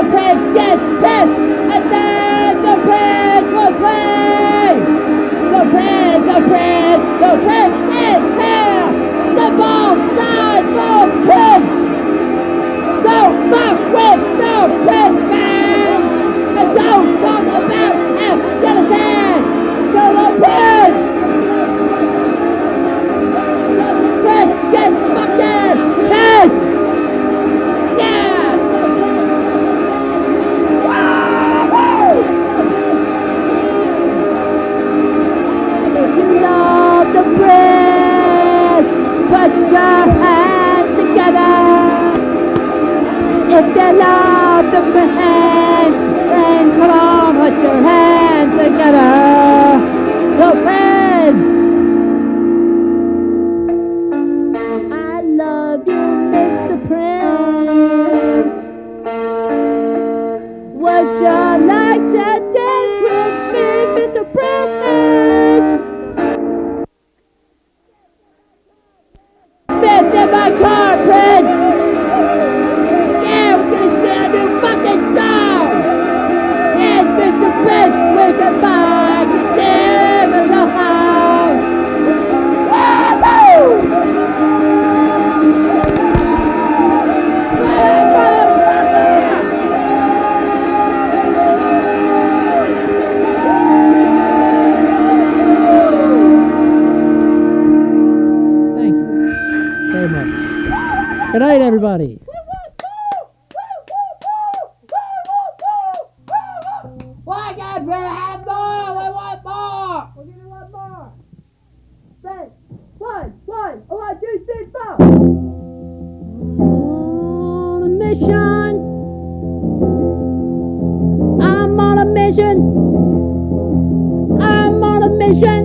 prince gets pissed, and then the prince will play. The prince is here. Step outside the prince. Don't fuck with the prince, man. And don't talk about Afghanistan to the prince. The prince gets fucking pissed. Yeah. If you love the prince, put your hands together. If you love the prince, then come on, put your hands together. The prince. I love you, Mr. Prince. Would you like to dance with me, Mr. Prince? Spit in my car, Prince! Yeah, we're gonna start a new fucking song! And Mr. Prince with a mic and sing along! Woo-hoo! Thank you very much. Good night, everybody. Why can't we have more? We want more. We're gonna want more. Say, 1, 1, 2, 3, 4. On a mission. I'm on a mission. I'm on a mission.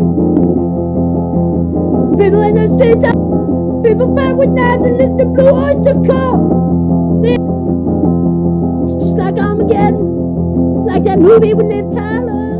People in the streets, people fight with knives and listen to Blue Oyster Cult. It's just like Armageddon, like that movie with Liv Tyler.